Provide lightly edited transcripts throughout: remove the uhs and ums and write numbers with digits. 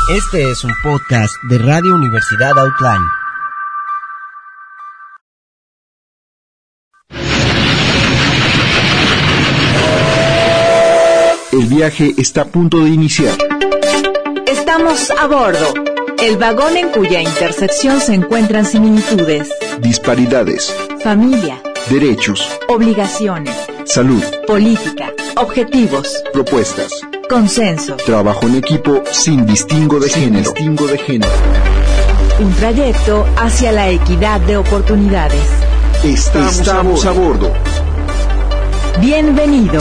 Este es un podcast de Radio Universidad Outline. El viaje está a punto de iniciar. Estamos a bordo. El vagón en cuya intersección se encuentran similitudes, Disparidades, familia, derechos, obligaciones, salud, política, objetivos, propuestas, consenso, trabajo en equipo sin distingo de género. un trayecto hacia la equidad de oportunidades. Estamos a bordo. Bienvenido.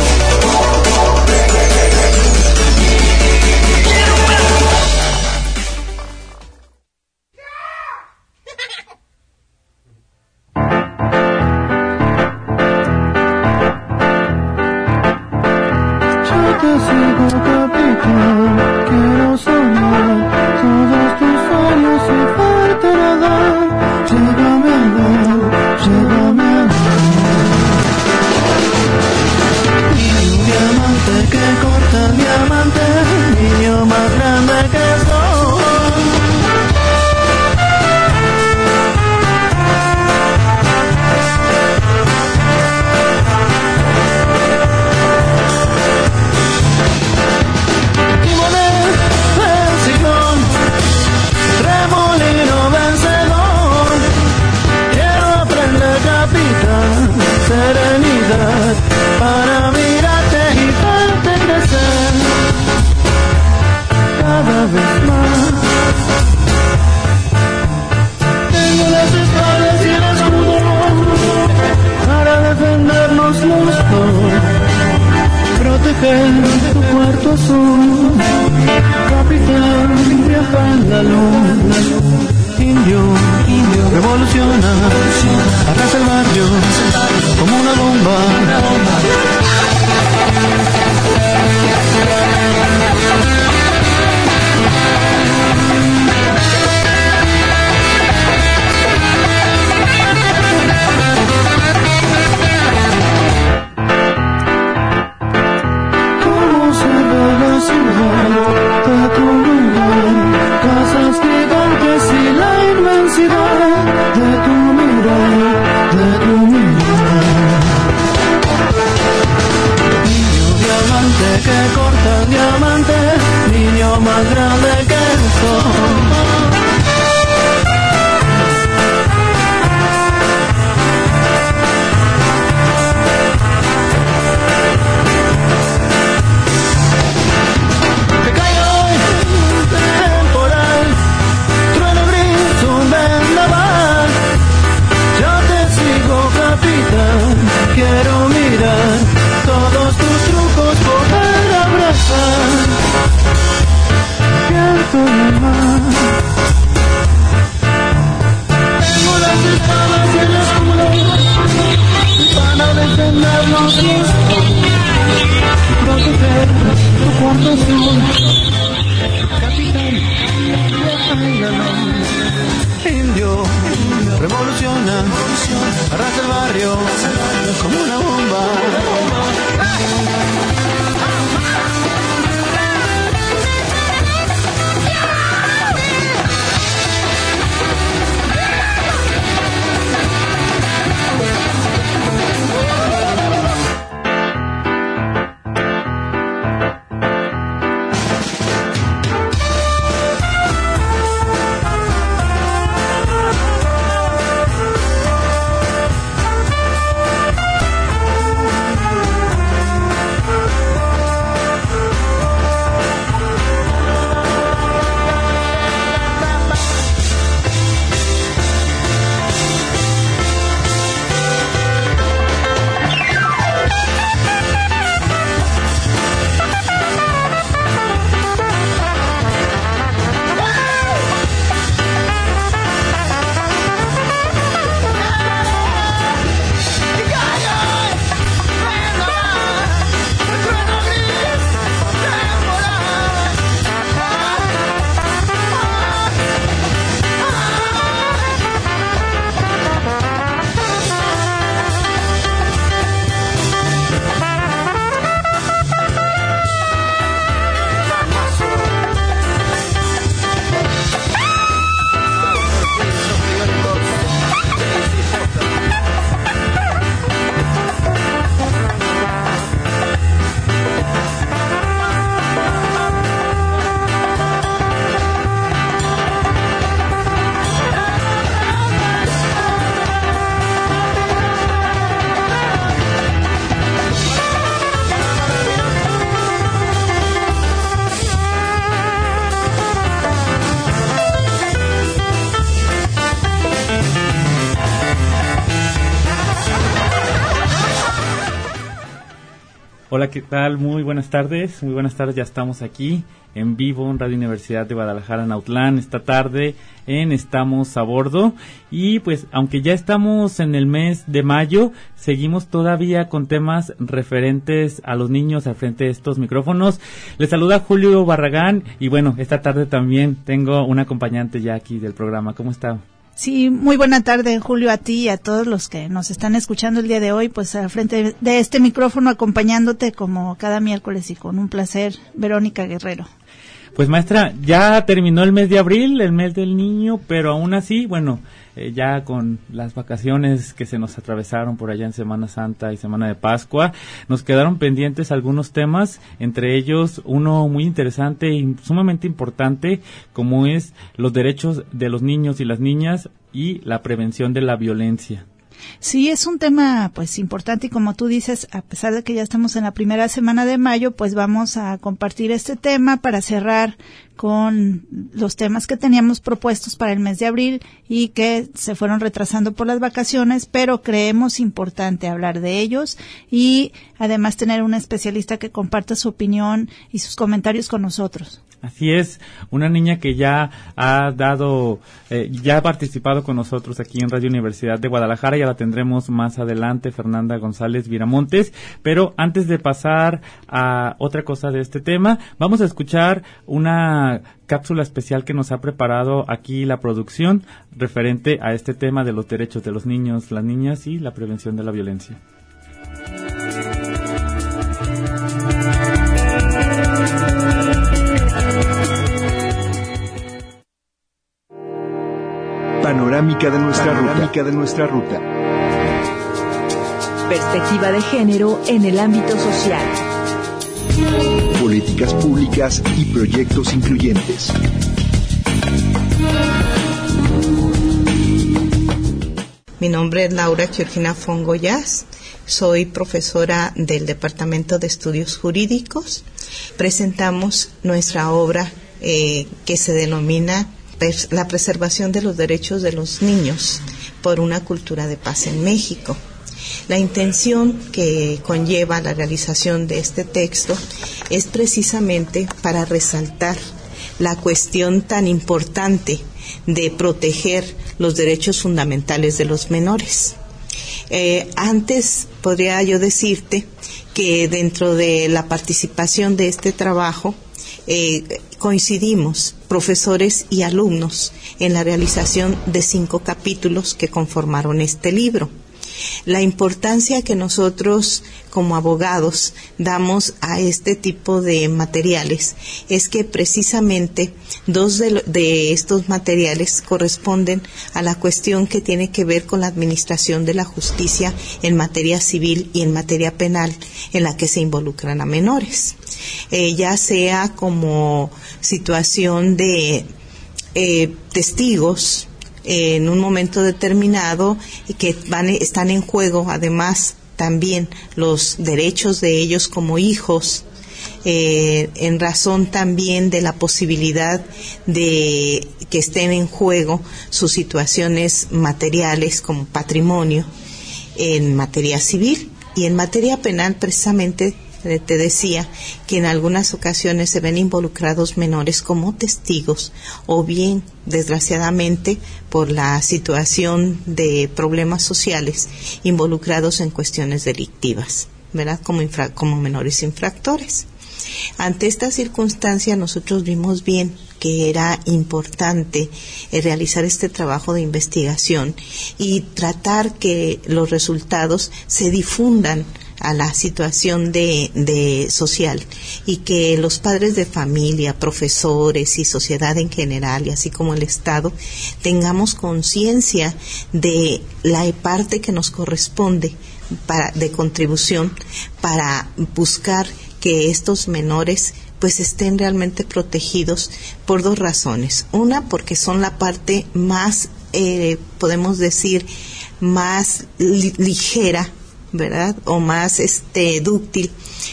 Tu cuarto azul, capitán, viaja en la luna. Indio, revoluciona, arrasa el barrio como una bomba. De tu lugar, casas gigantes y la inmensidad de tu mirar. Niño diamante que corta el diamante, niño más grande que el sol. Quiero mirar todos tus trucos, poder abrazar. Siento el mar. Tengo las espadas y el escudo para defendernos y proteger tu cuarto azul. Capitán, indio, revoluciona, arrasa el barrio como una bomba. Hola, ¿qué tal? Muy buenas tardes, ya estamos aquí en vivo en Radio Universidad de Guadalajara en Autlán esta tarde en Estamos a Bordo. Y pues aunque ya estamos en el mes de mayo, seguimos todavía con temas referentes a los niños al frente de estos micrófonos. Les saluda Julio Barragán y bueno, esta tarde también tengo un acompañante ya aquí del programa. ¿Cómo está? Sí, muy buena tarde, Julio, a ti y a todos los que nos están escuchando el día de hoy, pues al frente de este micrófono acompañándote como cada miércoles y con un placer, Verónica Guerrero. Pues maestra, ya terminó el mes de abril, el mes del niño, pero aún así, bueno, ya con las vacaciones que se nos atravesaron por allá en Semana Santa y Semana de Pascua, nos quedaron pendientes algunos temas, entre ellos uno muy interesante y sumamente importante, como es los derechos de los niños y las niñas y la prevención de la violencia. Sí, es un tema pues importante y como tú dices, a pesar de que ya estamos en la primera semana de mayo, pues vamos a compartir este tema para cerrar con los temas que teníamos propuestos para el mes de abril y que se fueron retrasando por las vacaciones, pero creemos importante hablar de ellos y además tener un especialista que comparta su opinión y sus comentarios con nosotros. Así es, una niña que ya ha ya ha participado con nosotros aquí en Radio Universidad de Guadalajara, ya la tendremos más adelante, Fernanda González Viramontes, pero antes de pasar a otra cosa de este tema, vamos a escuchar una cápsula especial que nos ha preparado aquí la producción referente a este tema de los derechos de los niños, las niñas y la prevención de la violencia. Panorámica de nuestra ruta. Perspectiva de género en el ámbito social. Políticas públicas y proyectos incluyentes. Mi nombre es Laura Georgina Fongoyas, soy profesora del Departamento de Estudios Jurídicos. Presentamos nuestra obra que se denomina La preservación de los derechos de los niños por una cultura de paz en México. La intención que conlleva la realización de este texto es precisamente para resaltar la cuestión tan importante de proteger los derechos fundamentales de los menores. Antes podría yo decirte que dentro de la participación de este trabajo coincidimos profesores y alumnos en la realización de 5 capítulos que conformaron este libro. La importancia que nosotros como abogados damos a este tipo de materiales es que precisamente 2 de estos materiales corresponden a la cuestión que tiene que ver con la administración de la justicia en materia civil y en materia penal en la que se involucran a menores, ya sea como situación de testigos en un momento determinado y que están en juego además también los derechos de ellos como hijos, en razón también de la posibilidad de que estén en juego sus situaciones materiales como patrimonio en materia civil y en materia penal precisamente. Te decía que en algunas ocasiones se ven involucrados menores como testigos o bien, desgraciadamente, por la situación de problemas sociales, involucrados en cuestiones delictivas, ¿verdad? Como menores infractores. Ante esta circunstancia, nosotros vimos bien que era importante realizar este trabajo de investigación y tratar que los resultados se difundan a la situación de social y que los padres de familia, profesores y sociedad en general y así como el Estado tengamos conciencia de la parte que nos corresponde de contribución para buscar que estos menores pues estén realmente protegidos por 2 razones. Una, porque son la parte más, podemos decir, más ligera, ¿verdad? O más dúctil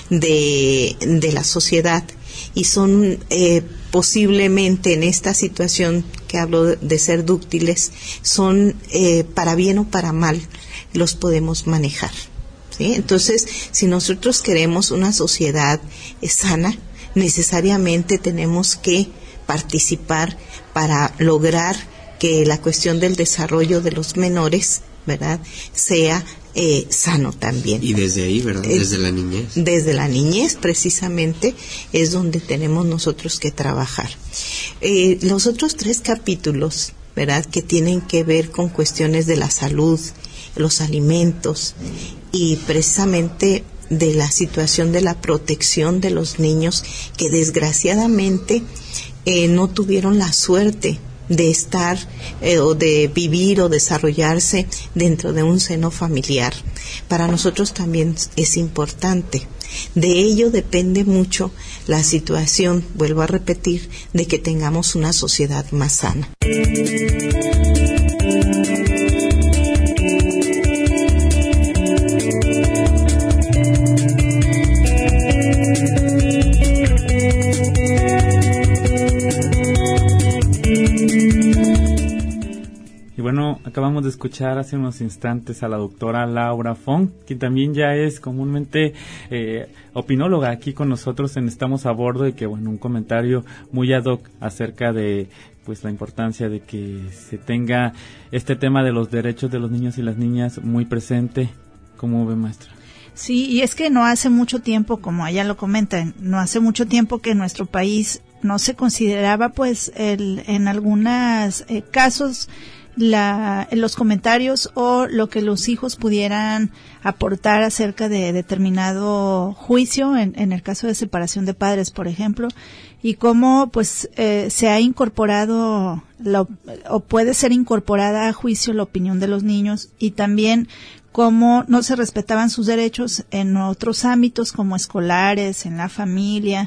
de la sociedad y son posiblemente en esta situación que hablo de ser dúctiles, son para bien o para mal los podemos manejar. ¿sí? Entonces, si nosotros queremos una sociedad sana, necesariamente tenemos que participar para lograr que la cuestión del desarrollo de los menores, ¿verdad?, sea sano también. Y desde ahí, ¿verdad? Desde la niñez. Desde la niñez, precisamente, es donde tenemos nosotros que trabajar. Los otros 3 capítulos, ¿verdad?, que tienen que ver con cuestiones de la salud, los alimentos y precisamente de la situación de la protección de los niños que desgraciadamente no tuvieron la suerte de estar o de vivir o desarrollarse dentro de un seno familiar. Para nosotros también es importante. De ello depende mucho la situación, vuelvo a repetir, de que tengamos una sociedad más sana. Bueno, acabamos de escuchar hace unos instantes a la doctora Laura Fong, quien también ya es comúnmente opinóloga aquí con nosotros en Estamos a Bordo, y que, bueno, un comentario muy ad hoc acerca de pues la importancia de que se tenga este tema de los derechos de los niños y las niñas muy presente. ¿Cómo ve, maestra? Sí, y es que no hace mucho tiempo, como allá lo comentan, no hace mucho tiempo que en nuestro país no se consideraba, pues, en algunos casos, los comentarios o lo que los hijos pudieran aportar acerca de determinado juicio, en el caso de separación de padres, por ejemplo, y cómo pues se ha incorporado o puede ser incorporada a juicio la opinión de los niños, y también cómo no se respetaban sus derechos en otros ámbitos como escolares, en la familia,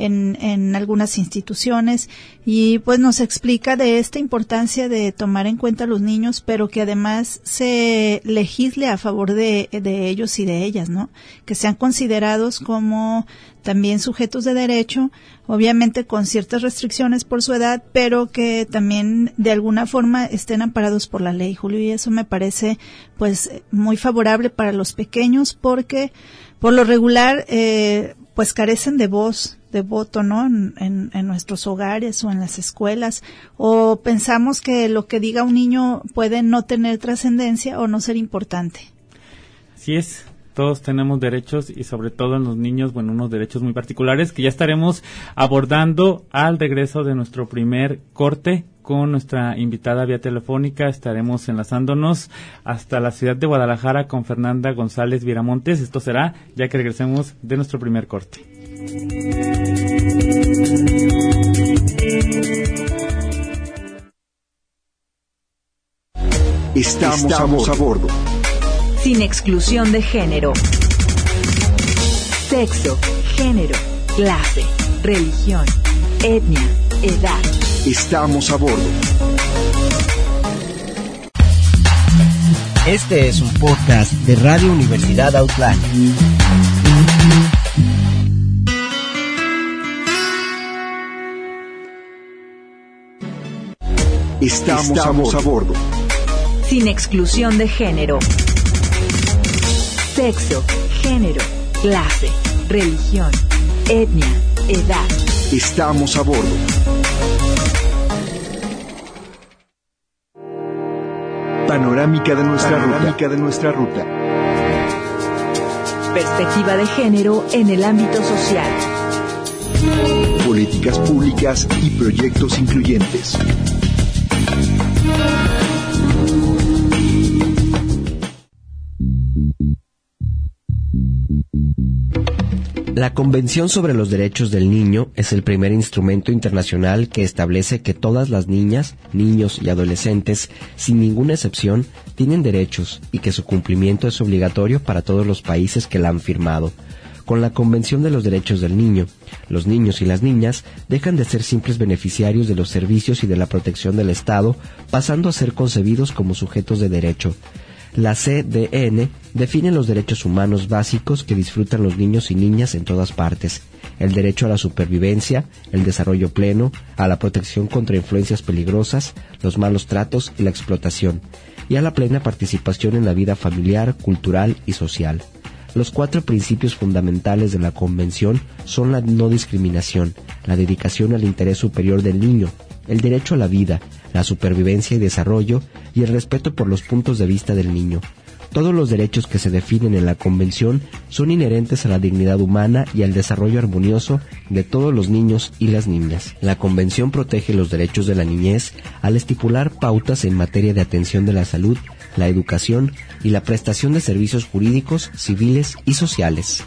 en algunas instituciones, y pues nos explica de esta importancia de tomar en cuenta a los niños, pero que además se legisle a favor de ellos y de ellas, ¿no? Que sean considerados como también sujetos de derecho, obviamente con ciertas restricciones por su edad, pero que también de alguna forma estén amparados por la ley, Julio, y eso me parece pues muy favorable para los pequeños, porque por lo regular pues carecen de voz, de voto, ¿no? En nuestros hogares o en las escuelas, o pensamos que lo que diga un niño puede no tener trascendencia o no ser importante. Así es. Todos tenemos derechos, y sobre todo en los niños, bueno, unos derechos muy particulares que ya estaremos abordando al regreso de nuestro primer corte con nuestra invitada vía telefónica. Estaremos enlazándonos hasta la ciudad de Guadalajara con Fernanda González Viramontes. Esto será ya que regresemos de nuestro primer corte. Estamos a bordo. Sin exclusión de género, sexo, género, clase, religión, etnia, edad. Estamos a bordo. Este es un podcast de Radio Universidad Outland. Estamos a bordo. Sin exclusión de género, sexo, género, clase, religión, etnia, edad. Estamos a bordo. Panorámica de nuestra ruta. Perspectiva de género en el ámbito social. Políticas públicas y proyectos incluyentes. La Convención sobre los Derechos del Niño es el primer instrumento internacional que establece que todas las niñas, niños y adolescentes, sin ninguna excepción, tienen derechos y que su cumplimiento es obligatorio para todos los países que la han firmado. Con la Convención de los Derechos del Niño, los niños y las niñas dejan de ser simples beneficiarios de los servicios y de la protección del Estado, pasando a ser concebidos como sujetos de derecho. La CDN define los derechos humanos básicos que disfrutan los niños y niñas en todas partes: el derecho a la supervivencia, el desarrollo pleno, a la protección contra influencias peligrosas, los malos tratos y la explotación, y a la plena participación en la vida familiar, cultural y social. Los 4 principios fundamentales de la Convención son la no discriminación, la dedicación al interés superior del niño, el derecho a la vida, la supervivencia y desarrollo y el respeto por los puntos de vista del niño. Todos los derechos que se definen en la Convención son inherentes a la dignidad humana y al desarrollo armonioso de todos los niños y las niñas. La Convención protege los derechos de la niñez al estipular pautas en materia de atención de la salud, la educación y la prestación de servicios jurídicos, civiles y sociales.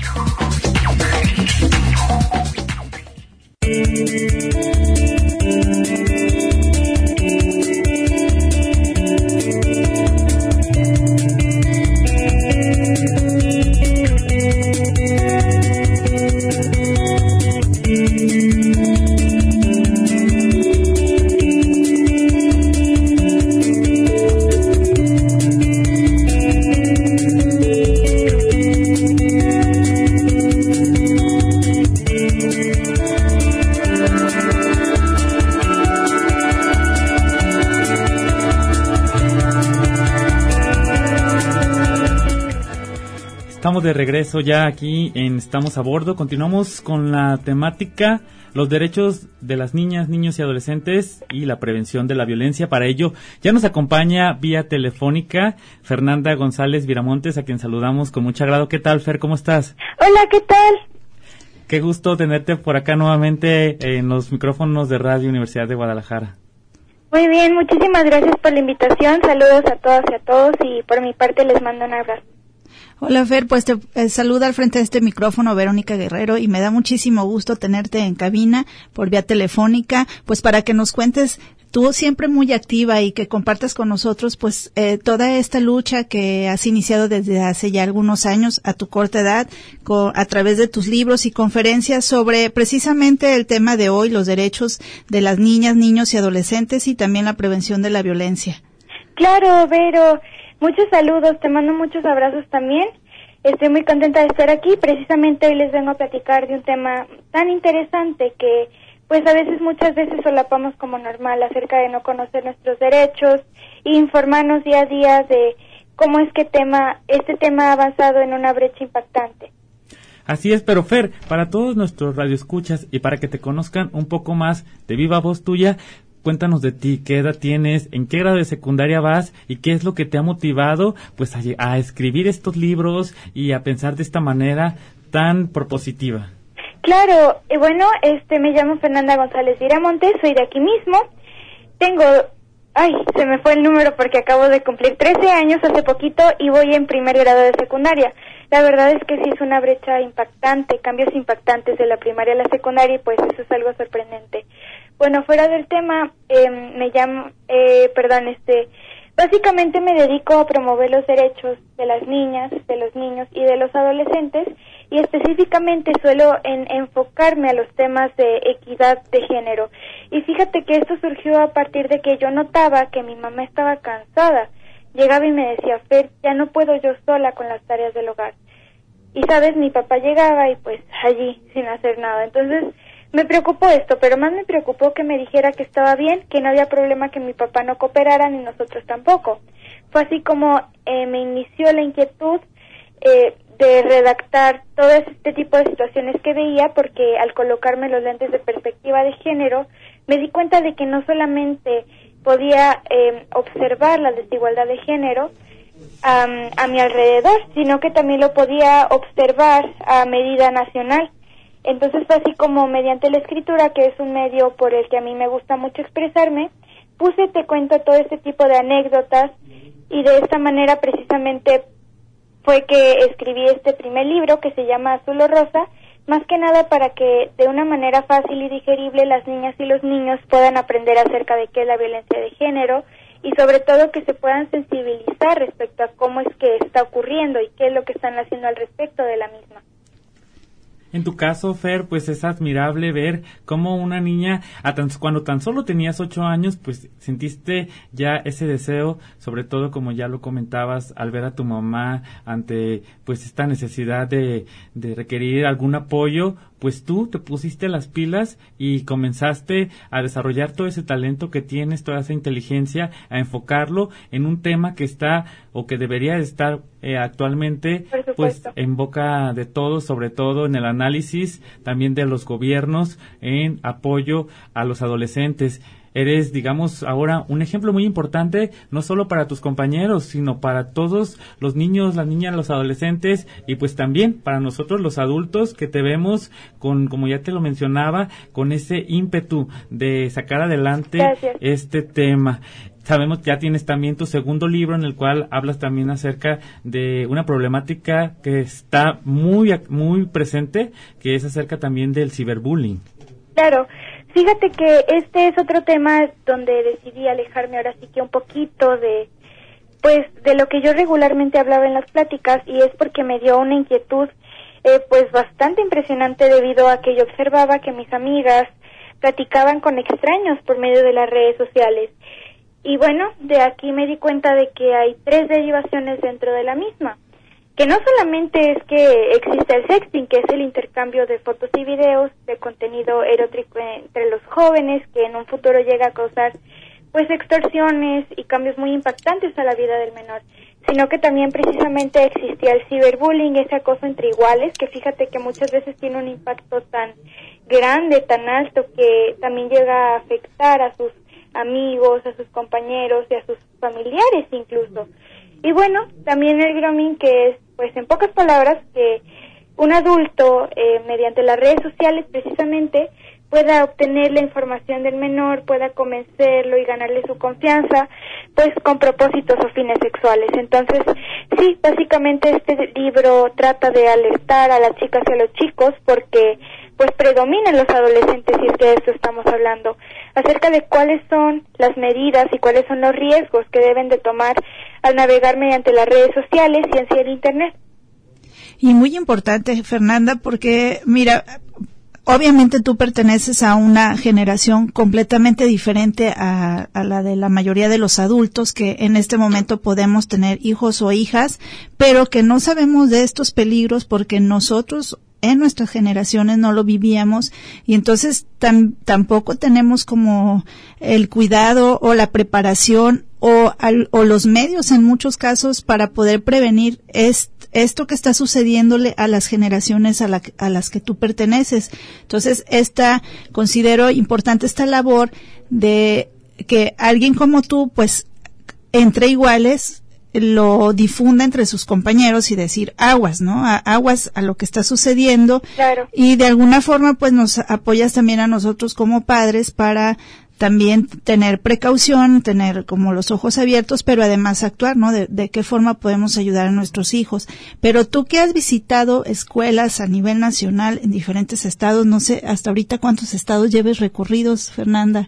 Estamos de regreso ya aquí en Estamos a Bordo. Continuamos con la temática, los derechos de las niñas, niños y adolescentes y la prevención de la violencia. Para ello ya nos acompaña vía telefónica Fernanda González Viramontes, a quien saludamos con mucho agrado. ¿Qué tal, Fer? ¿Cómo estás? Hola, ¿qué tal? Qué gusto tenerte por acá nuevamente en los micrófonos de Radio Universidad de Guadalajara. Muy bien, muchísimas gracias por la invitación. Saludos a todas y a todos y por mi parte les mando un abrazo. Hola Fer, pues te saluda al frente de este micrófono Verónica Guerrero y me da muchísimo gusto tenerte en cabina por vía telefónica, pues para que nos cuentes, tú siempre muy activa y que compartas con nosotros pues toda esta lucha que has iniciado desde hace ya algunos años a tu corta edad, a través de tus libros y conferencias sobre precisamente el tema de hoy, los derechos de las niñas, niños y adolescentes y también la prevención de la violencia. Claro, Vero. Muchos saludos, te mando muchos abrazos también. Estoy muy contenta de estar aquí. Precisamente hoy les vengo a platicar de un tema tan interesante que, pues muchas veces solapamos como normal acerca de no conocer nuestros derechos e informarnos día a día de cómo es que este tema ha avanzado en una brecha impactante. Así es, pero Fer, para todos nuestros radioescuchas y para que te conozcan un poco más de viva voz tuya, cuéntanos de ti, qué edad tienes, en qué grado de secundaria vas y qué es lo que te ha motivado pues a escribir estos libros y a pensar de esta manera tan propositiva. Claro, bueno, me llamo Fernanda González Viramontes, soy de aquí mismo. Se me fue el número porque acabo de cumplir 13 años hace poquito y voy en primer grado de secundaria. La verdad es que sí es una brecha impactante, cambios impactantes de la primaria a la secundaria y pues eso es algo sorprendente. Bueno, fuera del tema, básicamente me dedico a promover los derechos de las niñas, de los niños y de los adolescentes y específicamente suelo enfocarme a los temas de equidad de género. Y fíjate que esto surgió a partir de que yo notaba que mi mamá estaba cansada. Llegaba y me decía, Fer, ya no puedo yo sola con las tareas del hogar. Y mi papá llegaba y pues allí sin hacer nada. Entonces me preocupó esto, pero más me preocupó que me dijera que estaba bien, que no había problema que mi papá no cooperara ni nosotros tampoco. Fue así como me inició la inquietud de redactar todo este tipo de situaciones que veía, porque al colocarme los lentes de perspectiva de género, me di cuenta de que no solamente podía observar la desigualdad de género a mi alrededor, sino que también lo podía observar a medida nacional. Entonces fue así como mediante la escritura, que es un medio por el que a mí me gusta mucho expresarme, te cuento todo este tipo de anécdotas y de esta manera precisamente fue que escribí este primer libro que se llama Azul o Rosa, más que nada para que de una manera fácil y digerible las niñas y los niños puedan aprender acerca de qué es la violencia de género y sobre todo que se puedan sensibilizar respecto a cómo es que está ocurriendo y qué es lo que están haciendo al respecto de la misma. En tu caso, Fer, pues es admirable ver cómo una niña, cuando tan solo tenías 8 años, pues sentiste ya ese deseo, sobre todo como ya lo comentabas, al ver a tu mamá ante pues esta necesidad de requerir algún apoyo, pues tú te pusiste las pilas y comenzaste a desarrollar todo ese talento que tienes, toda esa inteligencia, a enfocarlo en un tema que está o que debería estar actualmente pues en boca de todos, sobre todo en el análisis también de los gobiernos en apoyo a los adolescentes. Eres, digamos, ahora un ejemplo muy importante, no solo para tus compañeros, sino para todos los niños, las niñas, los adolescentes, y pues también para nosotros los adultos que te vemos con, como ya te lo mencionaba, con ese ímpetu de sacar adelante este tema. Sabemos que ya tienes también tu segundo libro en el cual hablas también acerca de una problemática que está muy, muy presente, que es acerca también del ciberbullying. Claro. Fíjate que este es otro tema donde decidí alejarme ahora sí que un poquito de lo que yo regularmente hablaba en las pláticas, y es porque me dio una inquietud pues bastante impresionante debido a que yo observaba que mis amigas platicaban con extraños por medio de las redes sociales. Y bueno, de aquí me di cuenta de que hay 3 derivaciones dentro de la misma. Que no solamente es que existe el sexting, que es el intercambio de fotos y videos de contenido erótico entre los jóvenes, que en un futuro llega a causar pues extorsiones y cambios muy impactantes a la vida del menor, sino que también precisamente existía el ciberbullying, ese acoso entre iguales, que fíjate que muchas veces tiene un impacto tan grande, tan alto, que también llega a afectar a sus amigos, a sus compañeros y a sus familiares incluso. Y bueno, también el grooming, que es, pues en pocas palabras, que un adulto, mediante las redes sociales precisamente, pueda obtener la información del menor, pueda convencerlo y ganarle su confianza, pues con propósitos o fines sexuales. Entonces, sí, básicamente este libro trata de alertar a las chicas y a los chicos, porque pues predominan los adolescentes, y es que de eso estamos hablando, acerca de cuáles son las medidas y cuáles son los riesgos que deben de tomar al navegar mediante las redes sociales y en sí el Internet. Y muy importante, Fernanda, porque mira, obviamente tú perteneces a una generación completamente diferente a la de la mayoría de los adultos, que en este momento podemos tener hijos o hijas, pero que no sabemos de estos peligros porque nosotros en nuestras generaciones no lo vivíamos, y entonces tampoco tenemos como el cuidado o la preparación o los medios en muchos casos para poder prevenir esto que está sucediéndole a las generaciones a las que tú perteneces. Entonces, considero importante esta labor de que alguien como tú, pues, entre iguales, lo difunda entre sus compañeros y decir aguas, ¿no? Aguas a lo que está sucediendo. Claro. Y de alguna forma, pues, nos apoyas también a nosotros como padres para también tener precaución, tener como los ojos abiertos, pero además actuar, ¿no? De qué forma podemos ayudar a nuestros hijos. Pero tú que has visitado escuelas a nivel nacional en diferentes estados, no sé hasta ahorita cuántos estados lleves recorridos, Fernanda.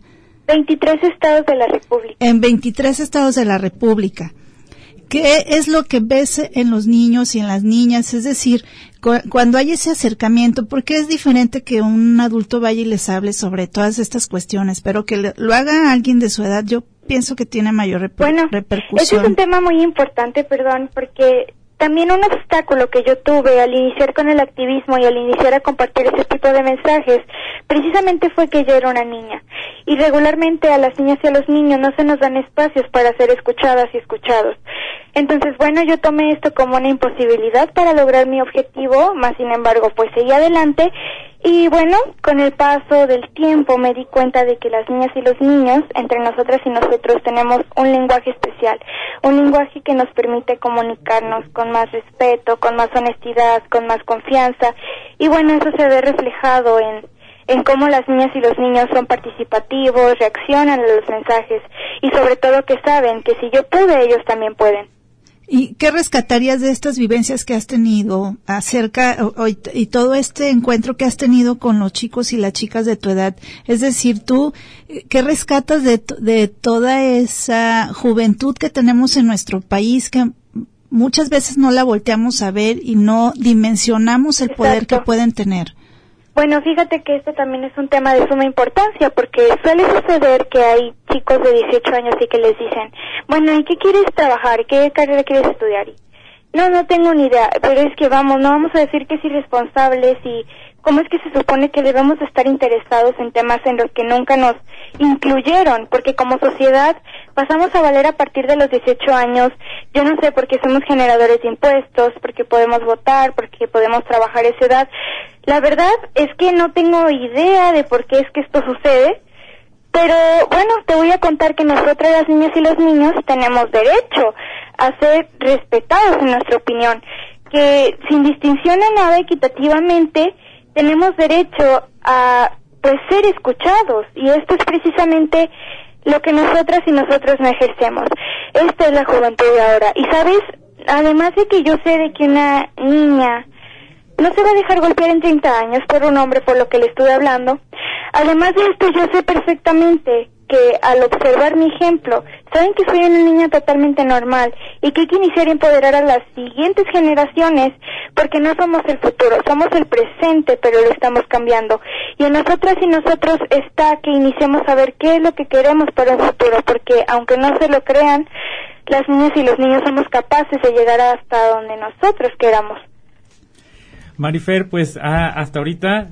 23 estados de la República. En 23 estados de la República. ¿Qué es lo que ves en los niños y en las niñas? Es decir, cuando hay ese acercamiento, ¿por qué es diferente que un adulto vaya y les hable sobre todas estas cuestiones? Pero que lo haga alguien de su edad, yo pienso que tiene mayor repercusión. Ese es un tema muy importante, porque también un obstáculo que yo tuve al iniciar con el activismo y al iniciar a compartir ese tipo de mensajes, precisamente fue que yo era una niña. Y regularmente a las niñas y a los niños no se nos dan espacios para ser escuchadas y escuchados. Entonces, bueno, yo tomé esto como una imposibilidad para lograr mi objetivo, más sin embargo, pues seguí adelante. Y bueno, con el paso del tiempo me di cuenta de que las niñas y los niños, entre nosotras y nosotros, tenemos un lenguaje especial, un lenguaje que nos permite comunicarnos con más respeto, con más honestidad, con más confianza. Y bueno, eso se ve reflejado en cómo las niñas y los niños son participativos, reaccionan a los mensajes y sobre todo que saben que si yo pude, ellos también pueden. ¿Y qué rescatarías de estas vivencias que has tenido y todo este encuentro que has tenido con los chicos y las chicas de tu edad? Es decir, tú, ¿qué rescatas de toda esa juventud que tenemos en nuestro país, que muchas veces no la volteamos a ver y no dimensionamos el poder que pueden tener? Bueno, fíjate que este también es un tema de suma importancia, porque suele suceder que hay chicos de 18 años y que les dicen, bueno, ¿y qué quieres trabajar? ¿Qué carrera quieres estudiar? Y, no tengo ni idea, pero es que no vamos a decir que es irresponsables y cómo es que se supone que debemos estar interesados en temas en los que nunca nos incluyeron, porque como sociedad pasamos a valer a partir de los 18 años, yo no sé, porque somos generadores de impuestos, porque podemos votar, porque podemos trabajar a esa edad. La verdad es que no tengo idea de por qué es que esto sucede, pero bueno, te voy a contar que nosotras las niñas y los niños tenemos derecho a ser respetados en nuestra opinión, que sin distinción a nada, equitativamente, tenemos derecho a ser escuchados, y esto es precisamente lo que nosotras y nosotros no ejercemos. Esta es la juventud de ahora. Y sabes, además de que yo sé de que una niña no se va a dejar golpear en 30 años por un hombre, por lo que le estuve hablando, además de esto yo sé perfectamente que al observar mi ejemplo, saben que soy una niña totalmente normal y que hay que iniciar a empoderar a las siguientes generaciones, porque no somos el futuro, somos el presente, pero lo estamos cambiando. Y en nosotras y nosotros está que iniciemos a ver qué es lo que queremos para el futuro, porque aunque no se lo crean, las niñas y los niños somos capaces de llegar hasta donde nosotros queramos. Marifer, pues hasta ahorita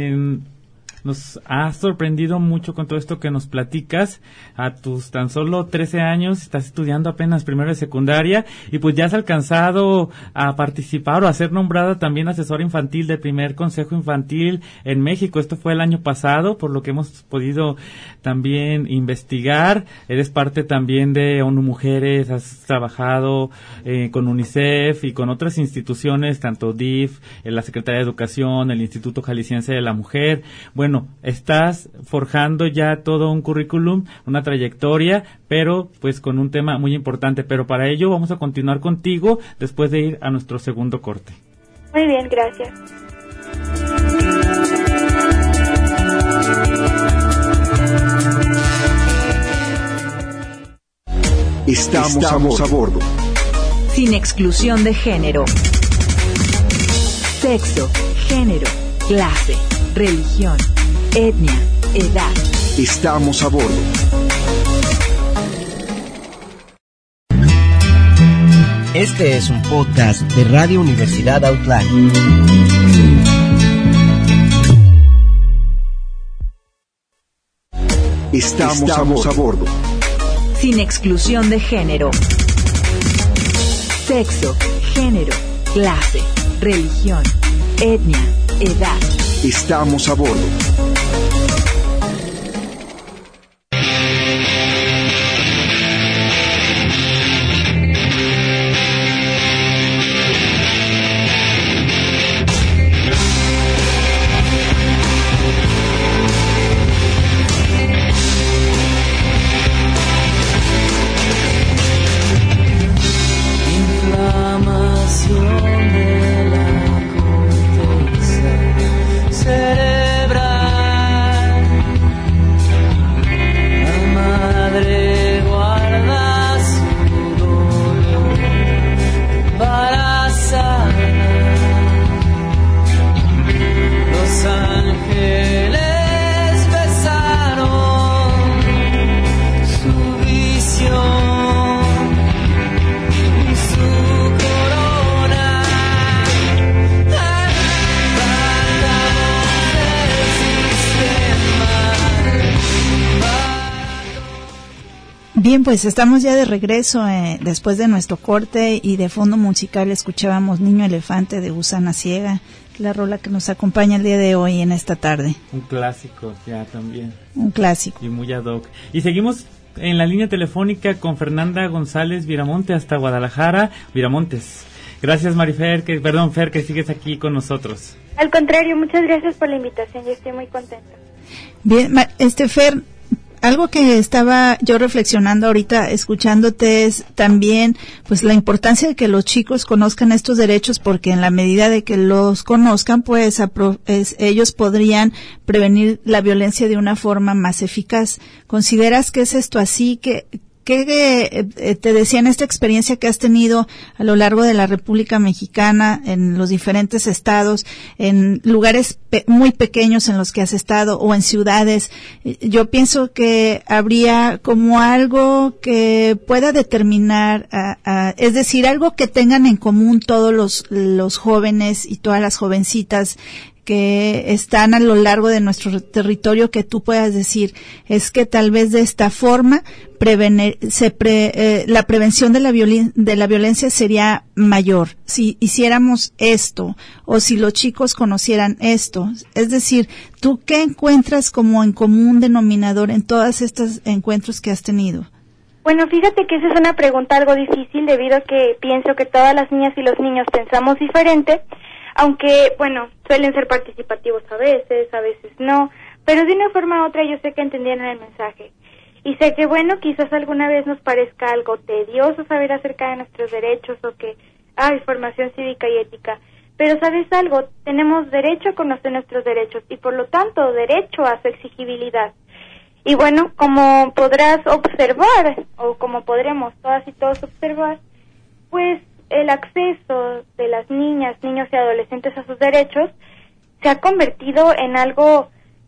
nos ha sorprendido mucho con todo esto que nos platicas. A tus tan solo 13 años, estás estudiando apenas primero de secundaria y pues ya has alcanzado a participar o a ser nombrada también asesora infantil del primer consejo infantil en México. Esto fue el año pasado, por lo que hemos podido también investigar. Eres parte también de ONU Mujeres, has trabajado con UNICEF y con otras instituciones, tanto DIF, la Secretaría de Educación, el Instituto Jalisciense de la Mujer. Bueno, estás forjando ya todo un currículum, una trayectoria, pero pues con un tema muy importante. Pero para ello vamos a continuar contigo después de ir a nuestro segundo corte. Muy bien, gracias. Estamos a bordo. Sin exclusión de género. Sexo, género, clase, religión, etnia, edad. Estamos a bordo. Este es un podcast de Radio Universidad Outline. Estamos a bordo. Sin exclusión de género. Sexo, género, clase, religión, etnia, edad. Estamos a bordo. Bien, pues estamos ya de regreso después de nuestro corte, y de fondo musical escuchábamos Niño Elefante de Gusana Ciega, la rola que nos acompaña el día de hoy en esta tarde. Un clásico ya también. Un clásico. Y muy ad hoc. Y seguimos en la línea telefónica con Fernanda González Viramonte hasta Guadalajara. Viramontes. Gracias, Marifer, Fer, que sigues aquí con nosotros. Al contrario, muchas gracias por la invitación, yo estoy muy contenta. Bien, Fer, algo que estaba yo reflexionando ahorita escuchándote es también pues la importancia de que los chicos conozcan estos derechos, porque en la medida de que los conozcan pues ellos podrían prevenir la violencia de una forma más eficaz. ¿Consideras que es esto así? ¿qué te decía en esta experiencia que has tenido a lo largo de la República Mexicana, en los diferentes estados, en lugares muy pequeños en los que has estado o en ciudades? Yo pienso que habría como algo que pueda determinar, es decir, algo que tengan en común todos los jóvenes y todas las jovencitas que están a lo largo de nuestro territorio, que tú puedas decir, es que tal vez de esta forma la prevención de la violencia sería mayor si hiciéramos esto, o si los chicos conocieran esto. Es decir, ¿tú qué encuentras como en común denominador en todos estos encuentros que has tenido? Bueno, fíjate que esa es una pregunta algo difícil, debido a que pienso que todas las niñas y los niños pensamos diferente, aunque, bueno, suelen ser participativos a veces no, pero de una forma u otra yo sé que entendieron el mensaje. Y sé que, bueno, quizás alguna vez nos parezca algo tedioso saber acerca de nuestros derechos, o que hay formación cívica y ética, pero ¿sabes algo? Tenemos derecho a conocer nuestros derechos y, por lo tanto, derecho a su exigibilidad. Y bueno, como podrás observar, o como podremos todas y todos observar, pues el acceso de las niñas, niños y adolescentes a sus derechos se ha convertido en algo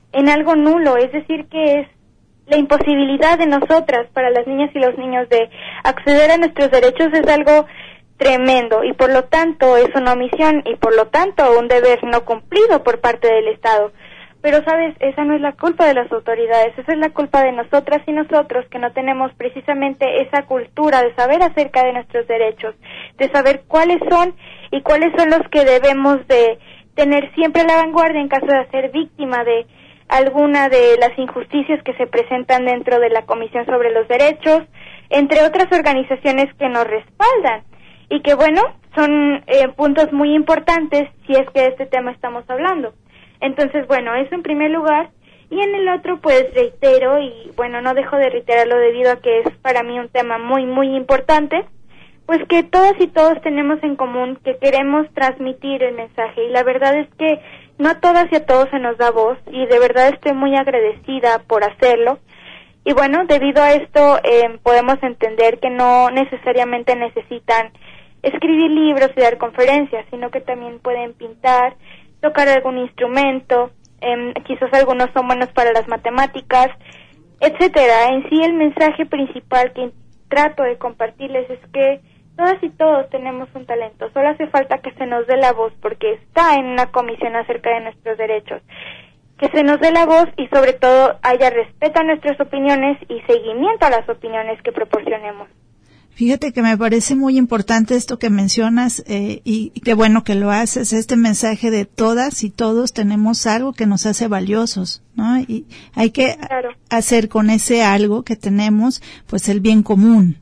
nulo, es decir, que es la imposibilidad de nosotras, para las niñas y los niños, de acceder a nuestros derechos, es algo tremendo, y por lo tanto es una omisión y por lo tanto un deber no cumplido por parte del Estado. Pero, ¿sabes? Esa no es la culpa de las autoridades, esa es la culpa de nosotras y nosotros, que no tenemos precisamente esa cultura de saber acerca de nuestros derechos, de saber cuáles son y cuáles son los que debemos de tener siempre a la vanguardia en caso de ser víctima de alguna de las injusticias que se presentan dentro de la Comisión sobre los Derechos, entre otras organizaciones que nos respaldan, y que, bueno, son puntos muy importantes si es que de este tema estamos hablando. Entonces, bueno, eso en primer lugar. Y en el otro, pues reitero, y bueno, no dejo de reiterarlo debido a que es para mí un tema muy, muy importante, pues que todas y todos tenemos en común que queremos transmitir el mensaje. Y la verdad es que no a todas y a todos se nos da voz, y de verdad estoy muy agradecida por hacerlo. Y bueno, debido a esto podemos entender que no necesariamente necesitan escribir libros y dar conferencias, sino que también pueden pintar, tocar algún instrumento, quizás algunos son buenos para las matemáticas, etcétera. En sí, el mensaje principal que trato de compartirles es que todas y todos tenemos un talento, solo hace falta que se nos dé la voz, porque está en una comisión acerca de nuestros derechos, que se nos dé la voz y sobre todo haya respeto a nuestras opiniones y seguimiento a las opiniones que proporcionemos. Fíjate que me parece muy importante esto que mencionas, y qué bueno que lo haces, este mensaje de todas y todos tenemos algo que nos hace valiosos, ¿no? Y hay que hacer con ese algo que tenemos, pues el bien común,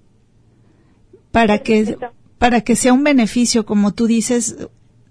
para que sea un beneficio, como tú dices,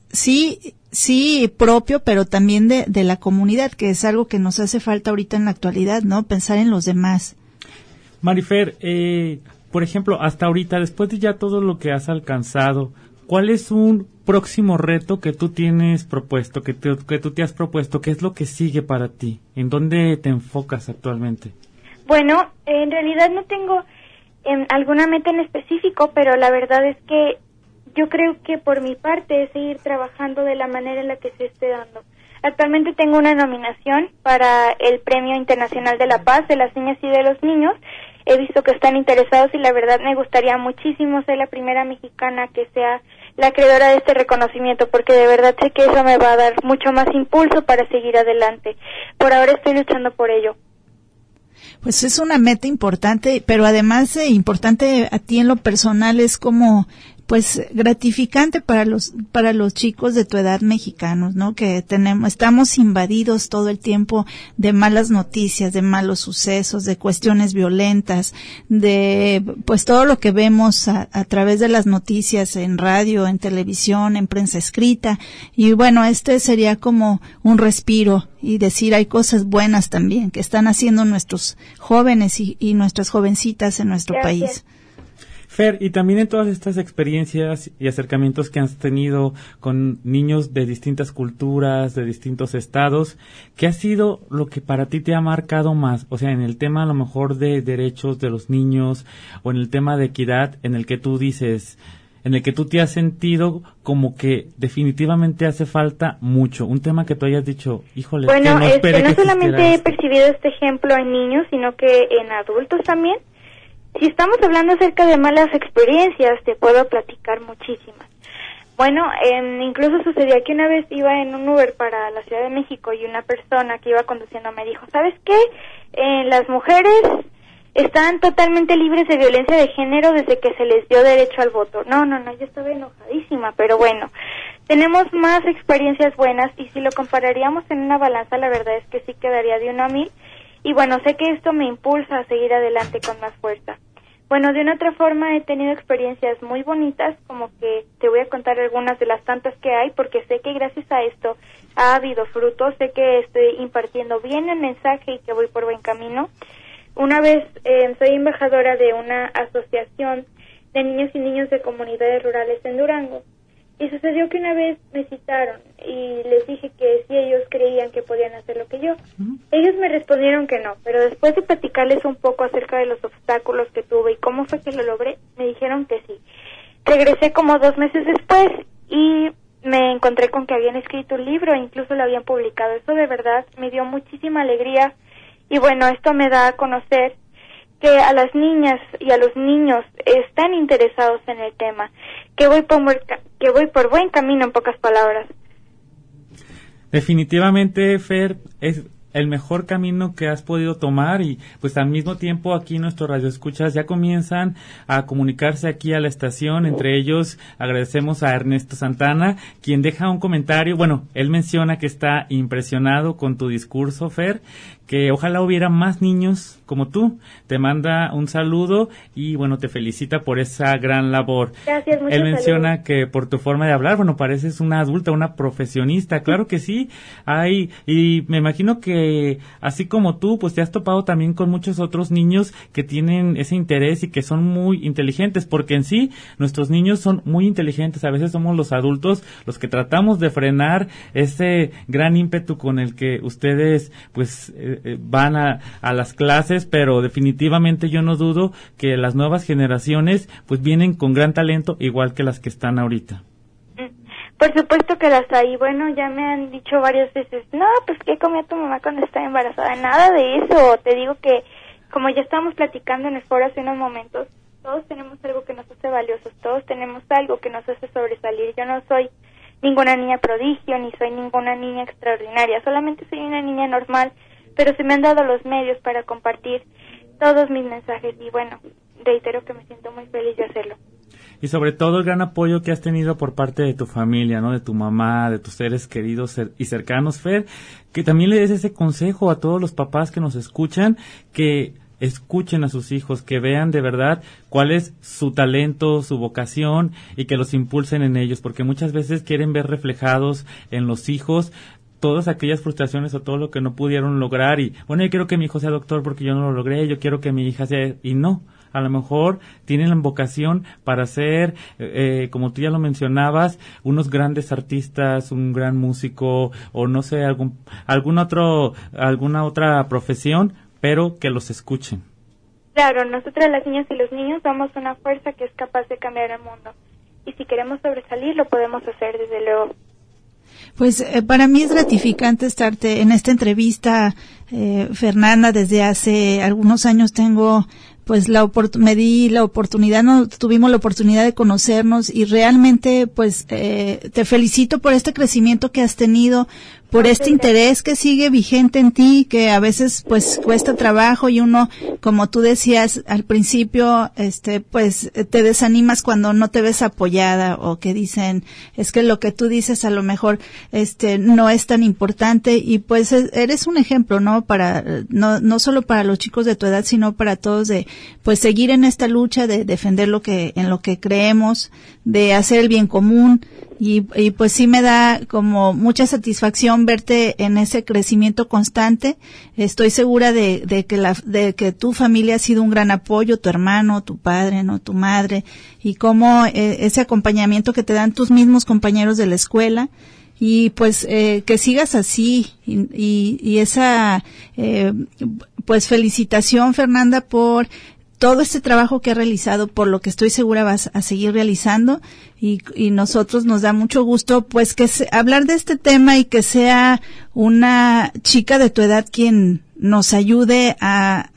sí propio, pero también de la comunidad, que es algo que nos hace falta ahorita en la actualidad, ¿no? Pensar en los demás. Marifer, por ejemplo, hasta ahorita, después de ya todo lo que has alcanzado, ¿cuál es un próximo reto que tú tienes propuesto, que tú te has propuesto? ¿Qué es lo que sigue para ti? ¿En dónde te enfocas actualmente? Bueno, en realidad no tengo alguna meta en específico, pero la verdad es que yo creo que por mi parte es seguir trabajando de la manera en la que se esté dando. Actualmente tengo una nominación para el Premio Internacional de la Paz de las Niñas y de los Niños. He visto que están interesados y la verdad me gustaría muchísimo ser la primera mexicana que sea la acreedora de este reconocimiento, porque de verdad sé que eso me va a dar mucho más impulso para seguir adelante. Por ahora estoy luchando por ello. Pues es una meta importante, pero además importante a ti en lo personal, es como pues gratificante para los chicos de tu edad mexicanos, ¿no? Que estamos invadidos todo el tiempo de malas noticias, de malos sucesos, de cuestiones violentas, de pues todo lo que vemos a través de las noticias en radio, en televisión, en prensa escrita. Y bueno, sería como un respiro y decir hay cosas buenas también que están haciendo nuestros jóvenes y nuestras jovencitas en nuestro país. Fer, y también en todas estas experiencias y acercamientos que has tenido con niños de distintas culturas, de distintos estados, ¿qué ha sido lo que para ti te ha marcado más? O sea, en el tema a lo mejor de derechos de los niños o en el tema de equidad, en el que tú dices, en el que tú te has sentido como que definitivamente hace falta mucho, un tema que tú hayas dicho, híjole, bueno, que no no solamente he esto. percibido este ejemplo en niños, sino que en adultos también. Si estamos hablando acerca de malas experiencias, te puedo platicar muchísimas. Bueno, incluso sucedía que una vez iba en un Uber para la Ciudad de México y una persona que iba conduciendo me dijo, ¿sabes qué? Las mujeres están totalmente libres de violencia de género desde que se les dio derecho al voto. No, yo estaba enojadísima, pero bueno, tenemos más experiencias buenas y si lo compararíamos en una balanza, la verdad es que sí quedaría de 1 a 1000. Y bueno, sé que esto me impulsa a seguir adelante con más fuerza. Bueno, de una otra forma he tenido experiencias muy bonitas, como que te voy a contar algunas de las tantas que hay, porque sé que gracias a esto ha habido frutos, sé que estoy impartiendo bien el mensaje y que voy por buen camino. Una vez soy embajadora de una asociación de niños y niños de comunidades rurales en Durango. Y sucedió que una vez me citaron y les dije que si ellos creían que podían hacer lo que yo. Ellos me respondieron que no, pero después de platicarles un poco acerca de los obstáculos que tuve y cómo fue que lo logré, me dijeron que sí. Regresé como 2 meses después y me encontré con que habían escrito un libro e incluso lo habían publicado. Eso de verdad me dio muchísima alegría y bueno, esto me da a conocer que a las niñas y a los niños están interesados en el tema, que voy por buen camino, en pocas palabras. Definitivamente, Fer, es el mejor camino que has podido tomar y pues al mismo tiempo aquí nuestros radioescuchas ya comienzan a comunicarse aquí a la estación. Entre ellos agradecemos a Ernesto Santana, quien deja un comentario. Bueno, él menciona que está impresionado con tu discurso, Fer, que ojalá hubiera más niños como tú. Te manda un saludo y bueno, te felicita por esa gran labor. Gracias, muchas Él menciona saludos. que por tu forma de hablar, bueno, pareces una adulta, una profesionista. Claro que sí. Y me imagino que así como tú, pues te has topado también con muchos otros niños que tienen ese interés y que son muy inteligentes, porque en sí nuestros niños son muy inteligentes. A veces somos los adultos los que tratamos de frenar ese gran ímpetu con el que ustedes pues van a las clases, pero definitivamente yo no dudo que las nuevas generaciones pues vienen con gran talento, igual que las que están ahorita. Por supuesto que las hay. Bueno, ya me han dicho varias veces, no, pues ¿qué comía tu mamá cuando estaba embarazada? Nada de eso. Te digo que, como ya estábamos platicando en el foro hace unos momentos, todos tenemos algo que nos hace valiosos, todos tenemos algo que nos hace sobresalir. Yo no soy ninguna niña prodigio, ni soy ninguna niña extraordinaria, solamente soy una niña normal, pero se me han dado los medios para compartir todos mis mensajes y bueno, reitero que me siento muy feliz de hacerlo. Y sobre todo el gran apoyo que has tenido por parte de tu familia, ¿no? De tu mamá, de tus seres queridos y cercanos, Fer, que también le des ese consejo a todos los papás que nos escuchan, que escuchen a sus hijos, que vean de verdad cuál es su talento, su vocación y que los impulsen en ellos, porque muchas veces quieren ver reflejados en los hijos todas aquellas frustraciones o todo lo que no pudieron lograr y, bueno, yo quiero que mi hijo sea doctor porque yo no lo logré, yo quiero que mi hija sea, y no, a lo mejor tienen la vocación para ser, como tú ya lo mencionabas, unos grandes artistas, un gran músico o no sé, alguna otra profesión, pero que los escuchen. Claro, nosotras las niñas y los niños somos una fuerza que es capaz de cambiar el mundo y si queremos sobresalir lo podemos hacer desde luego. Pues para mí es gratificante estarte en esta entrevista, Fernanda. Desde hace algunos años tengo pues tuvimos la oportunidad de conocernos y realmente pues te felicito por este crecimiento que has tenido, por este interés que sigue vigente en ti, que a veces pues cuesta trabajo y uno, como tú decías al principio, pues te desanimas cuando no te ves apoyada o que dicen, es que lo que tú dices a lo mejor no es tan importante y pues eres un ejemplo, ¿no? No solo para los chicos de tu edad, sino para todos de pues seguir en esta lucha de defender en lo que creemos, de hacer el bien común, Y pues sí me da como mucha satisfacción verte en ese crecimiento constante. Estoy segura de que tu familia ha sido un gran apoyo, tu hermano, tu padre, no, tu madre, y cómo ese acompañamiento que te dan tus mismos compañeros de la escuela. Y pues que sigas así y esa pues felicitación, Fernanda, por todo este trabajo que ha realizado, por lo que estoy segura vas a seguir realizando, y nosotros nos da mucho gusto pues que hablar de este tema y que sea una chica de tu edad quien nos ayude a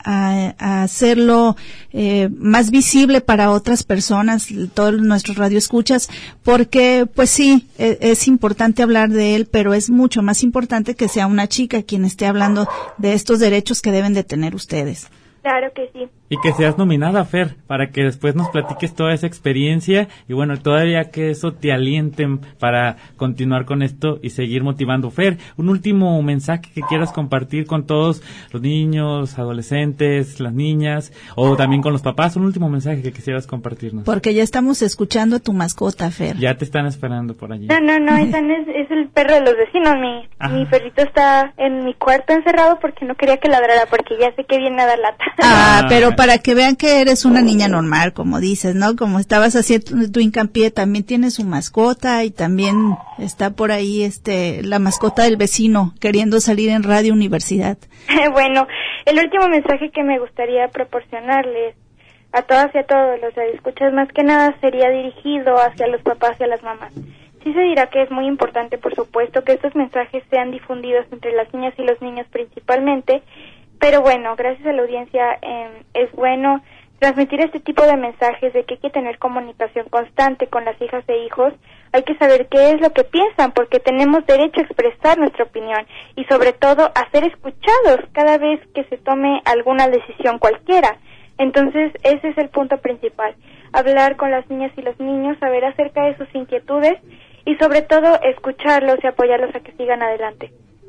hacerlo más visible para otras personas, todos nuestros radioescuchas, porque pues sí, es importante hablar de él, pero es mucho más importante que sea una chica quien esté hablando de estos derechos que deben de tener ustedes. Claro que sí. Y que seas nominada, Fer, para que después nos platiques toda esa experiencia y bueno, todavía que eso te aliente para continuar con esto y seguir motivando. Fer, un último mensaje que quieras compartir con todos los niños, adolescentes, las niñas o también con los papás, un último mensaje que quisieras compartirnos. Porque ya estamos escuchando a tu mascota, Fer. Ya te están esperando por allí. No, es el perro de los vecinos. Mi perrito está en mi cuarto encerrado porque no quería que ladrara, porque ya sé que viene a dar lata. Pero para que vean que eres una niña normal, como dices, ¿no? Como estabas haciendo tu hincapié, también tiene su mascota y también está por ahí la mascota del vecino queriendo salir en Radio Universidad. Bueno, el último mensaje que me gustaría proporcionarles a todas y a todos los radioescuchas, más que nada sería dirigido hacia los papás y a las mamás. Sí se dirá que es muy importante, por supuesto, que estos mensajes sean difundidos entre las niñas y los niños principalmente. Pero bueno, gracias a la audiencia es bueno transmitir este tipo de mensajes de que hay que tener comunicación constante con las hijas e hijos. Hay que saber qué es lo que piensan, porque tenemos derecho a expresar nuestra opinión y sobre todo a ser escuchados cada vez que se tome alguna decisión cualquiera. Entonces ese es el punto principal, hablar con las niñas y los niños, saber acerca de sus inquietudes y sobre todo escucharlos y apoyarlos a que sigan adelante.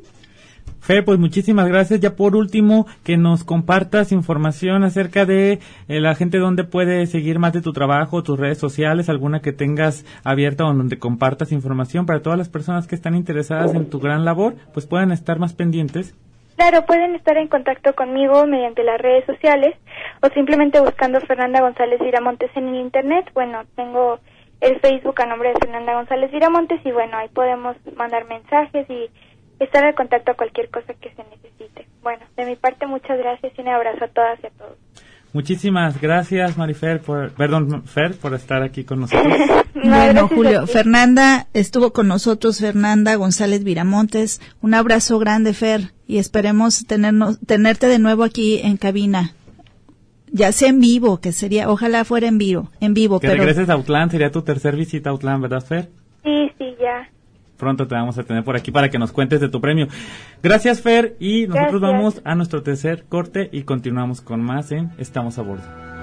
Fer, pues muchísimas gracias. Ya por último, que nos compartas información acerca de la gente donde puede seguir más de tu trabajo, tus redes sociales, alguna que tengas abierta o donde compartas información para todas las personas que están interesadas en tu gran labor, pues puedan estar más pendientes. Claro, pueden estar en contacto conmigo mediante las redes sociales o simplemente buscando Fernanda González Viramontes en el internet. Bueno, tengo el Facebook a nombre de Fernanda González Viramontes y bueno, ahí podemos mandar mensajes y estar en contacto a cualquier cosa que se necesite. Bueno, de mi parte muchas gracias y un abrazo a todas y a todos. Muchísimas gracias, Fer, por estar aquí con nosotros. Bueno, Julio, Fernanda estuvo con nosotros, Fernanda González Viramontes. Un abrazo grande, Fer, y esperemos tenerte de nuevo aquí en cabina. Ya sea en vivo, que sería, ojalá fuera en vivo. Que regreses a Autlán, sería tu tercer visita a Autlán, ¿verdad, Fer? Sí, ya. Pronto te vamos a tener por aquí para que nos cuentes de tu premio. Gracias, Fer, y nosotros vamos a nuestro tercer corte y continuamos con más en Estamos a Bordo.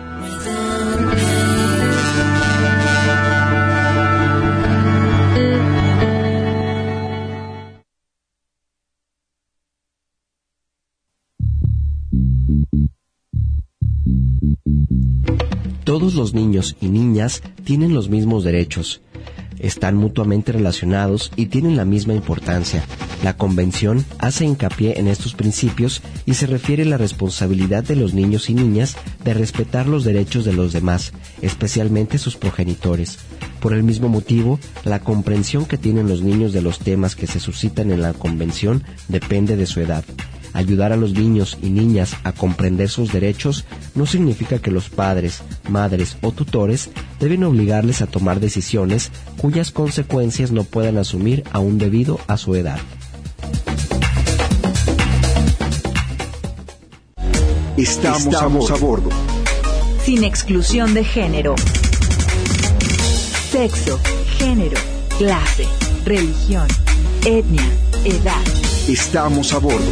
Todos los niños y niñas tienen los mismos derechos. Están mutuamente relacionados y tienen la misma importancia. La Convención hace hincapié en estos principios y se refiere a la responsabilidad de los niños y niñas de respetar los derechos de los demás, especialmente sus progenitores. Por el mismo motivo, la comprensión que tienen los niños de los temas que se suscitan en la Convención depende de su edad. Ayudar a los niños y niñas a comprender sus derechos no significa que los padres, madres o tutores deben obligarles a tomar decisiones cuyas consecuencias no puedan asumir aún debido a su edad. Estamos a bordo. Sin exclusión de género, sexo, género, clase, religión, etnia, edad. Estamos a bordo.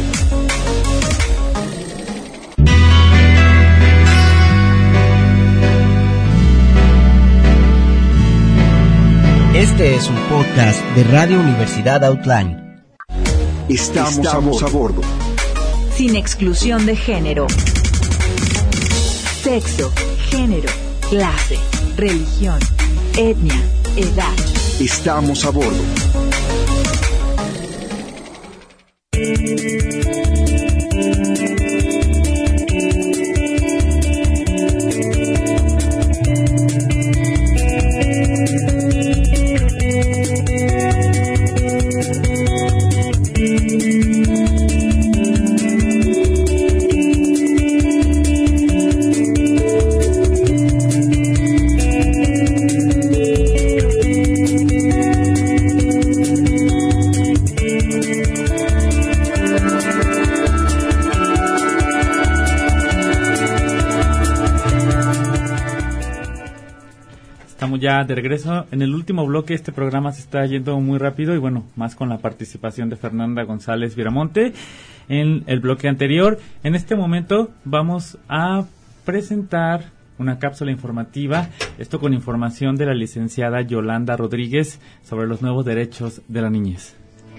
Este es un podcast de Radio Universidad Autlán. Estamos a bordo. Sin exclusión de género, sexo, género, clase, religión, etnia, edad. Estamos a bordo. Ya de regreso en el último bloque. Este programa se está yendo muy rápido y bueno, más con la participación de Fernanda González Viramonte en el bloque anterior. En este momento vamos a presentar una cápsula informativa, esto con información de la licenciada Yolanda Rodríguez sobre los nuevos derechos de la niñez.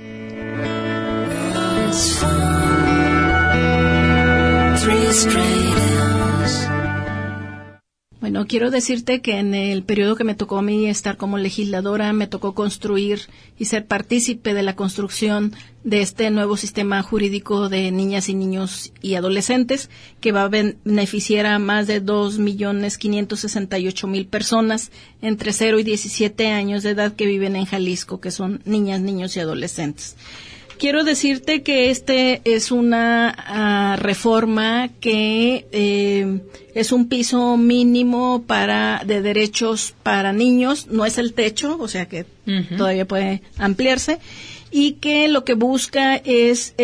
Bueno, quiero decirte que en el periodo que me tocó a mí estar como legisladora, me tocó construir y ser partícipe de la construcción de este nuevo sistema jurídico de niñas y niños y adolescentes que va a beneficiar a más de 2.568.000 personas entre 0 y 17 años de edad que viven en Jalisco, que son niñas, niños y adolescentes. Quiero decirte que este es una reforma que es un piso mínimo de derechos para niños, no es el techo, o sea que todavía puede ampliarse, y que lo que busca es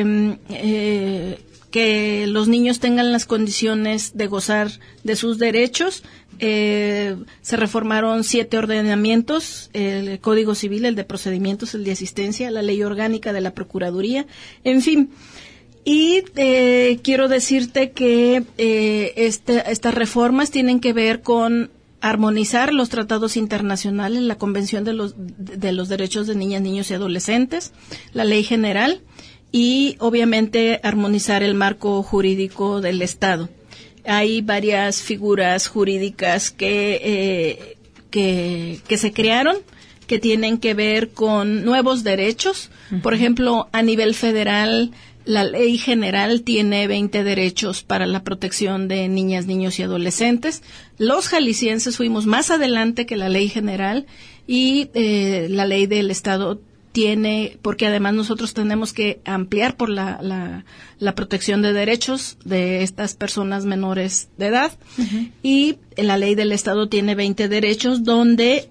que los niños tengan las condiciones de gozar de sus derechos. Se reformaron 7 ordenamientos, el Código Civil, el de procedimientos, el de asistencia, la Ley Orgánica de la Procuraduría, en fin. Y quiero decirte que estas reformas tienen que ver con armonizar los tratados internacionales, la Convención de los Derechos de Niñas, Niños y Adolescentes, la Ley General y, obviamente, armonizar el marco jurídico del Estado. Hay varias figuras jurídicas que se crearon que tienen que ver con nuevos derechos. Por ejemplo, a nivel federal, la Ley General tiene 20 derechos para la protección de niñas, niños y adolescentes. Los jaliscienses fuimos más adelante que la Ley General y la Ley del Estado tiene, porque además nosotros tenemos que ampliar por la protección de derechos de estas personas menores de edad. Y la Ley del Estado tiene 20 derechos donde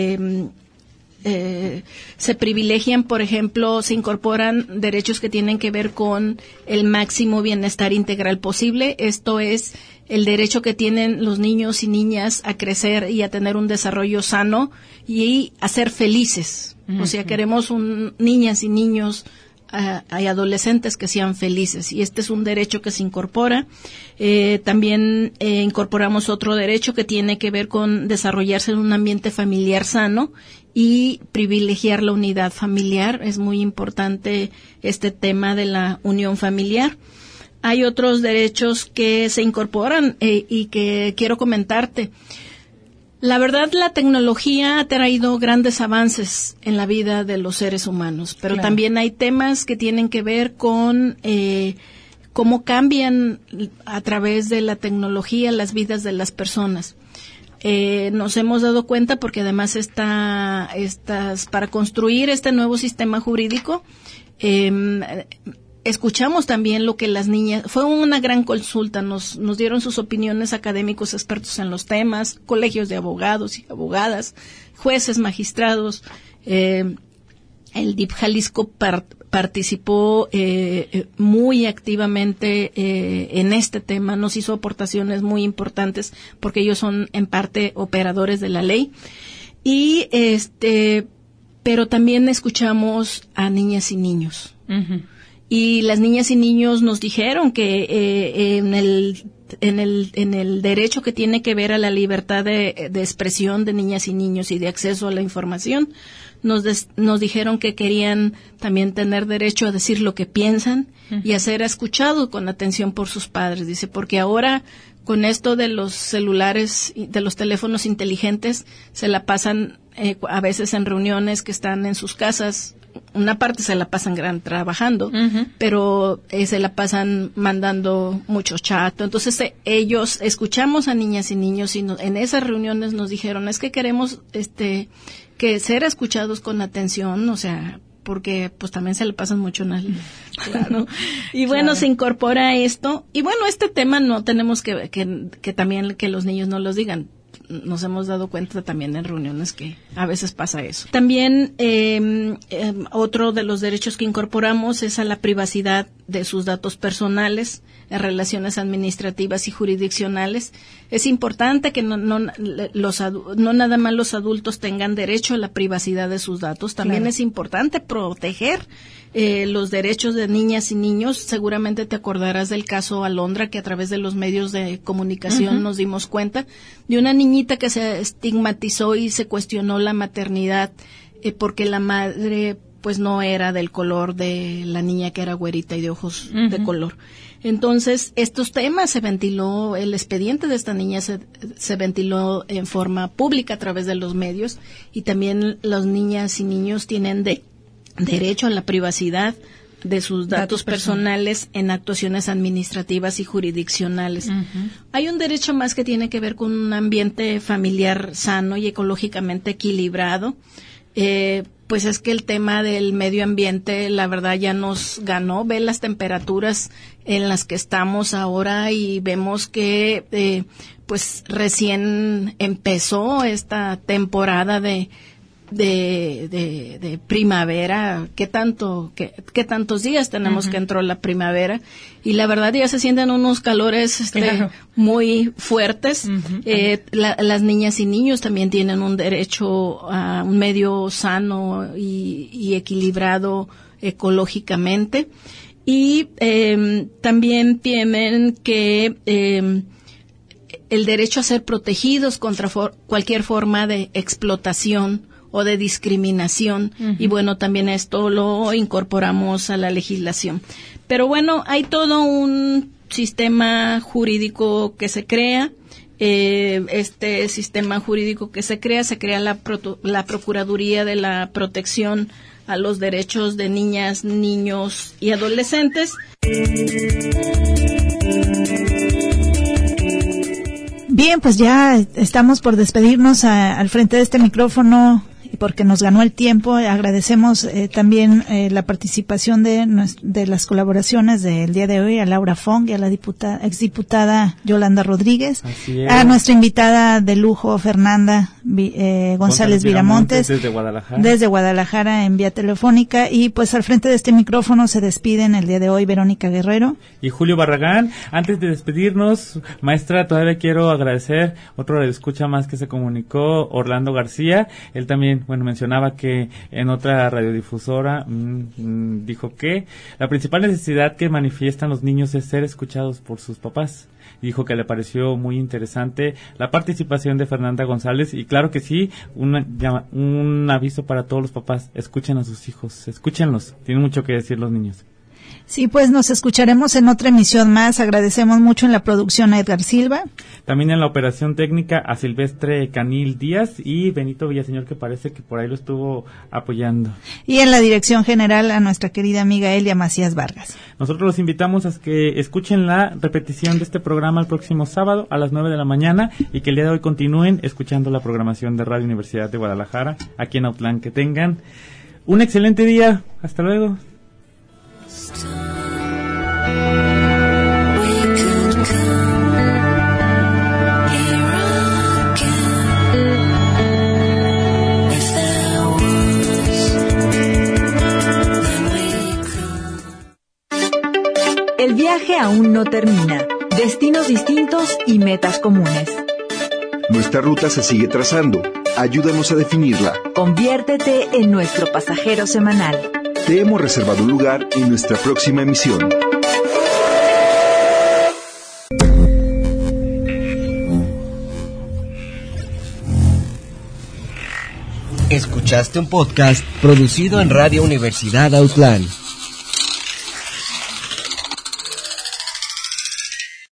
se privilegian, por ejemplo, se incorporan derechos que tienen que ver con el máximo bienestar integral posible. Esto es el derecho que tienen los niños y niñas a crecer y a tener un desarrollo sano y a ser felices. O sea, queremos niñas y niños y adolescentes que sean felices, y este es un derecho que se incorpora. También incorporamos otro derecho que tiene que ver con desarrollarse en un ambiente familiar sano y privilegiar la unidad familiar. Es muy importante este tema de la unión familiar. Hay otros derechos que se incorporan y que quiero comentarte. La verdad, la tecnología ha traído grandes avances en la vida de los seres humanos, pero también hay temas que tienen que ver con cómo cambian a través de la tecnología las vidas de las personas. Nos hemos dado cuenta porque además para construir este nuevo sistema jurídico, escuchamos también lo que las niñas, fue una gran consulta, nos dieron sus opiniones académicos expertos en los temas, colegios de abogados y abogadas, jueces, magistrados. El DIF Jalisco participó muy activamente en este tema, nos hizo aportaciones muy importantes porque ellos son en parte operadores de la ley. Y pero también escuchamos a niñas y niños. Y las niñas y niños nos dijeron que en el derecho que tiene que ver a la libertad de expresión de niñas y niños y de acceso a la información, nos dijeron que querían también tener derecho a decir lo que piensan y a ser escuchados con atención por sus padres. Dice, porque ahora con esto de los celulares, de los teléfonos inteligentes, se la pasan a veces en reuniones que están en sus casas. Una parte se la pasan trabajando, pero se la pasan mandando mucho chat. Entonces ellos escuchamos a niñas y niños y en esas reuniones nos dijeron, es que queremos que ser escuchados con atención, o sea, porque pues también se le pasan mucho en el claro. Y bueno, claro, se incorpora esto. Y bueno, este tema no tenemos que también que los niños no los digan. Nos hemos dado cuenta también en reuniones que a veces pasa eso. También otro de los derechos que incorporamos es a la privacidad de sus datos personales en relaciones administrativas y jurisdiccionales. Es importante que no nada más los adultos tengan derecho a la privacidad de sus datos. También claro, es importante proteger los derechos de niñas y niños. Seguramente te acordarás del caso Alondra, que a través de los medios de comunicación nos dimos cuenta de una niñita que se estigmatizó y se cuestionó la maternidad porque la madre pues no era del color de la niña, que era güerita y de ojos de color. Entonces, estos temas se ventiló, el expediente de esta niña se ventiló en forma pública a través de los medios, y también las niñas y niños tienen derecho a la privacidad de sus datos personales en actuaciones administrativas y jurisdiccionales. Hay un derecho más que tiene que ver con un ambiente familiar sano y ecológicamente equilibrado. Pues es que el tema del medio ambiente, la verdad, ya nos ganó. Ve las temperaturas en las que estamos ahora y vemos que pues recién empezó esta temporada de primavera. ¿Qué tantos días tenemos que entró la primavera? Y la verdad ya se sienten unos calores claro, muy fuertes. Las niñas y niños también tienen un derecho a un medio sano y equilibrado ecológicamente. Y también tienen que el derecho a ser protegidos contra cualquier forma de explotación o de discriminación, y bueno, también esto lo incorporamos a la legislación. Pero bueno, hay todo un sistema jurídico que se crea. Este sistema jurídico que se crea la Procuraduría de la Protección a los Derechos de Niñas, Niños y Adolescentes. Bien, pues ya estamos por despedirnos al frente de este micrófono, porque nos ganó el tiempo. Agradecemos también la participación de las colaboraciones del día de hoy a Laura Fong y a la exdiputada Yolanda Rodríguez, a nuestra invitada de lujo Fernanda González Viramontes desde Guadalajara en vía telefónica, y pues al frente de este micrófono se despiden el día de hoy Verónica Guerrero y Julio Barragán. Antes de despedirnos, maestra, todavía quiero agradecer otro escucha más que se comunicó, Orlando García. Él también mencionaba que en otra radiodifusora dijo que la principal necesidad que manifiestan los niños es ser escuchados por sus papás. Dijo que le pareció muy interesante la participación de Fernanda González, y claro que sí, un aviso para todos los papás: escuchen a sus hijos, escúchenlos, tienen mucho que decir los niños. Sí, pues nos escucharemos en otra emisión más. Agradecemos mucho en la producción a Edgar Silva. También en la operación técnica a Silvestre Canil Díaz y Benito Villaseñor, que parece que por ahí lo estuvo apoyando. Y en la dirección general a nuestra querida amiga Elia Macías Vargas. Nosotros los invitamos a que escuchen la repetición de este programa el próximo sábado a las 9 de la mañana y que el día de hoy continúen escuchando la programación de Radio Universidad de Guadalajara aquí en Autlán. Que tengan un excelente día. Hasta luego. El viaje aún no termina. Destinos distintos y metas comunes. Nuestra ruta se sigue trazando. Ayúdanos a definirla. Conviértete en nuestro pasajero semanal. Te hemos reservado un lugar en nuestra próxima emisión. Escuchaste un podcast producido en Radio Universidad Autlán.